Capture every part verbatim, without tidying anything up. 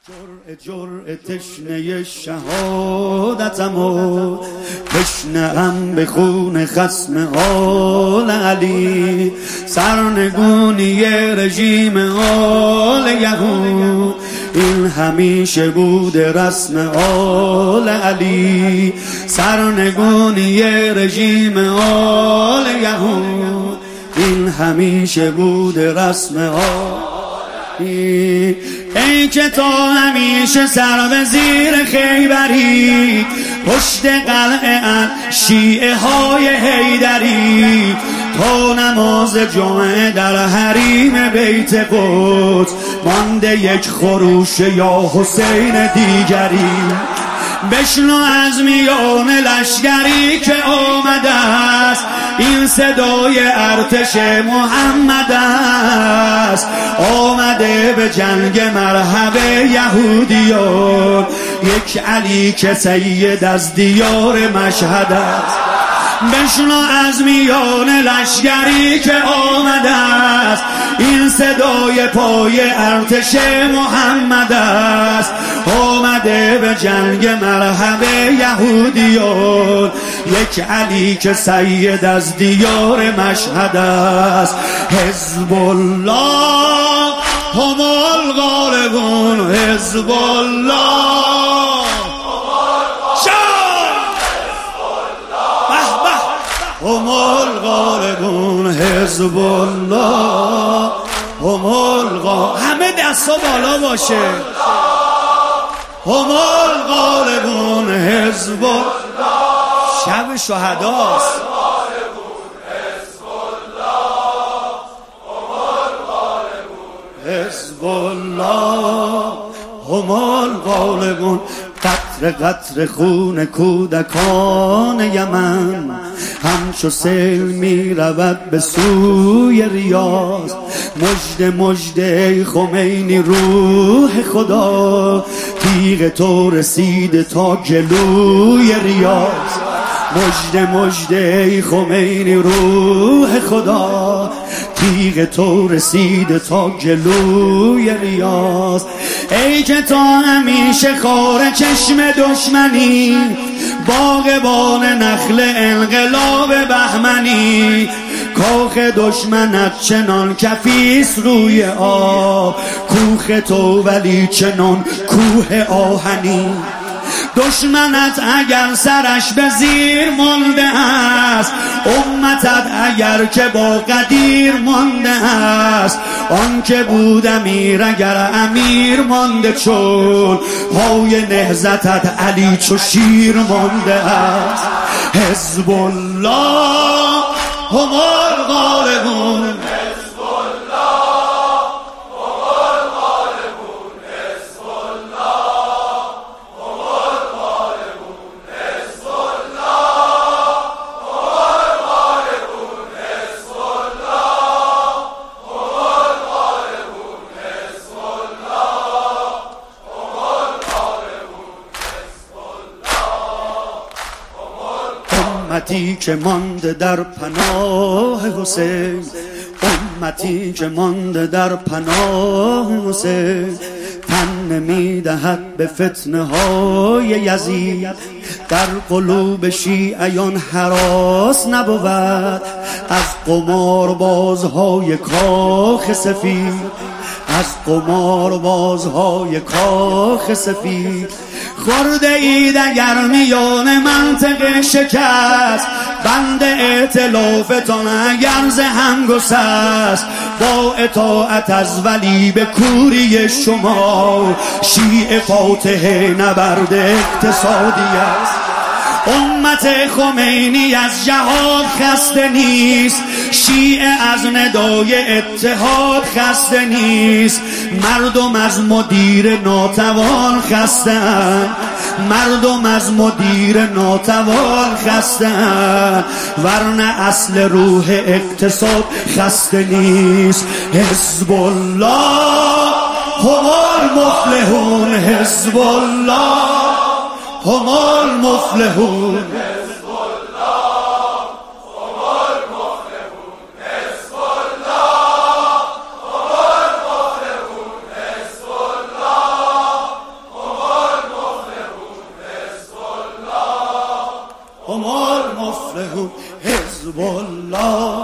جرعه جرعه تشنه شهادتم و تشنه‌ام به خون خصم آل علی، سرنگونی رژیم آل یهود این همیشه بود رسم آل علی، سرنگونی رژیم آل یهود این همیشه بود رسم آل. ای که تا همیشه سر به زیر خیبری، پشت قلعه شیعه های حیدری، تا نماز جمعه در حریم بیت قدس مانده یک خروش یا حسین دیگری. بشنو از میان لشگری که آمده است، این صدای ارتش محمد است، آمده به جنگ مرحب یهودیان، یک علی که سید از دیار مشهد است. بشنو از میان لشگری که آمده است، این صدای پای ارتش محمد است، آمده به جنگ مرحب یهودیان، یک علی که سید از دیار مشهد است. حزب الله هم الغالبون، حزب الله هم الغالبون، حزب الله هم الغالبون. همه دستا بالا باشه. هم الغالبون، حزب الله. شب شهداست. حزب الله هم الغالبون. قطر قطر خون کودکان یمن همچو سیل می رود به سوی ریاض. مژده مژده ای خمینی روح خدا، تیغ تو رسید تا جلوی ریاض. مژده مژده ای خمینی روح خدا، تیغ تو رسید تا جلوی ریاض. ای که تا همیشه خار چشم دشمنی، باغبان نخل انقلاب بهمنی، کاخ دشمنت چنان کفیس روی آب، کوخ تو ولی چنان کوه آهنی. دشمنت اگر سرش به زیر مانده است، امتت اگر که با قدیر مانده است، آن که بود امیر اگر امیر مانده، چون پای نهضتت علی چو شیر مانده است. حزب الله هم الغالبون، امتی که مانده در پناه حسین، امتی که مانده در پناه حسین، تن نمی دهد به فتنه های یزید. در قلوب شیعیان هراس نبود از قمار بازهای کاخ سفید، از قمار بازهای کاخ سفید. خورده اید اگر میان منطقه شکست، بند ائتلافتان اگر ز هم گسست، با اطاعت از ولی به کوری شما، شیعه فاتح نبرد اقتصادی است. امت خمینی از جهاد خسته نیست، شیعه از ندای اتحاد خسته نیست. مردم از مدیر ناتوان خسته‌اند، مردم از مدیر ناتوان خسته‌اند، ورنه اصل روح اقتصاد خسته نیست. حزب الله هم المفلحون، حزب الله هم المفلحون. غالبون حزب الله.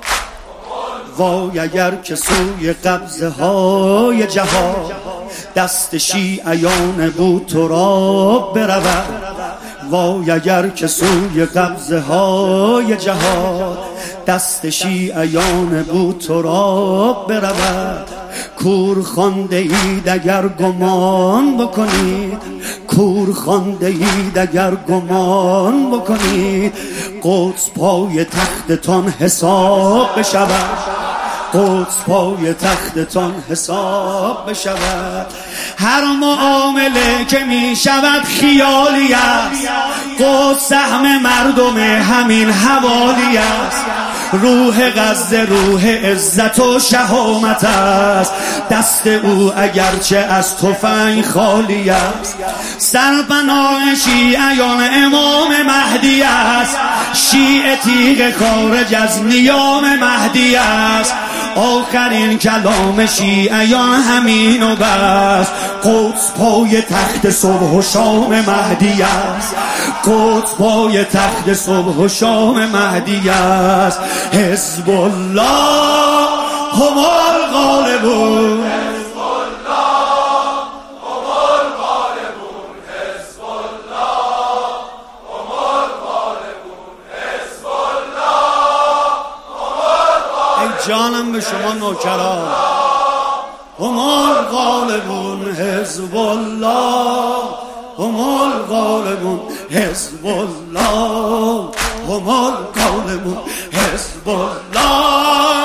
وای اگر که سوی قبضه های جهاد دست شیعیان بود تو را برود. وای اگر که سوی قبضه های جهاد دست شیعیان بود تو را برود. کور خانده اید اگر گمان بکنید، کور خانده اید اگر گمان بکنید، قدس پای تختتان حساب بشود، قدس پای تختتان حساب بشود. هر معامله که می شود خیالی است، قدس سهم مردم همین حوالی است. روح غزه روح عزت و شهامت است، دست او اگرچه از تفنگ خالی است. سرپناه شیعیان امام مهدی است، شیعه تیغ خارج از نیام مهدی است. آخرین کلام شیعیان همین و بس، قدس پای تخت صبح و شام مهدی است، قدس پای تخت صبح و شام مهدی است. حزب الله هم الغالبون، حزب الله هم الغالبون، حزب الله هم الغالبون، حزب الله هم الغالبون. ای جانم به شما نوکران، هم الغالبون حزب الله، هم الغالبون حزب الله، هم الغالبون حزب الله.